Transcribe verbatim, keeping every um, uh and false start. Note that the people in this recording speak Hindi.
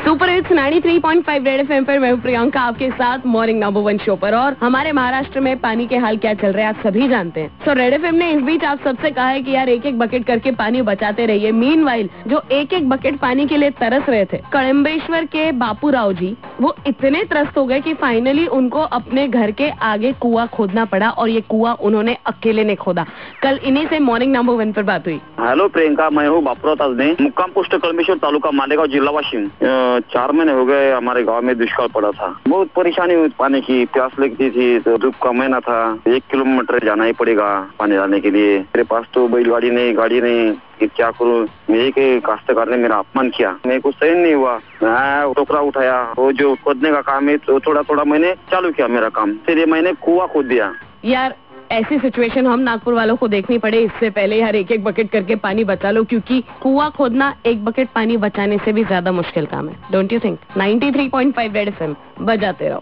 Super hits ninety three point five Red FM पर मैं हूं प्रियंका आपके साथ मॉर्निंग नंबर वन शो पर। और हमारे महाराष्ट्र में पानी के हाल क्या चल रहे हैं आप सभी जानते हैं। सो रेड एफएम ने इस बीच आप सबसे कहा है कि यार एक एक बकेट करके पानी बचाते रहिए। मीनवाइल जो एक एक बकेट पानी के लिए तरस रहे थे, कड़म्बेश्वर के बापू राव जी वो इतने त्रस्त हो गए कि फाइनली उनको अपने घर के आगे कुआं खोदना पड़ा और ये कुआं उन्होंने अकेले ने खोदा। कल इन्हीं से मॉर्निंग नंबर वन पर बात हुई। हेलो प्रियंका, मैं हूँ बापूराव ताजने, मुक्काम पोस्ट कड़म्बेश्वर तालुका मालेगांव जिला वाशिम। चार महीने हो गए हमारे गांव में दुष्काल पड़ा था। बहुत परेशानी हुई पानी की, प्यास लगती थी तो धूप का महीना था, एक किलोमीटर जाना ही पड़ेगा पानी लाने के लिए। मेरे पास तो बैलगाड़ी नहीं, गाड़ी नहीं, कि क्या करूँ। मेरे के काश्तकार ने मेरा अपमान किया, मेरे को सहन नहीं हुआ। मैं टोकरा उठाया, वो जो खोदने का काम है तो थोड़ा थोड़ा मैंने चालू किया मेरा काम, फिर ये मैंने कुआं खोद दिया। यार ऐसी सिचुएशन हम नागपुर वालों को देखनी पड़े, इससे पहले यार एक एक बकेट करके पानी बचा लो, क्योंकि कुआं खोदना एक बकेट पानी बचाने से भी ज्यादा मुश्किल काम है। Don't you think? Ninety three point five Red FM बजाते रहो।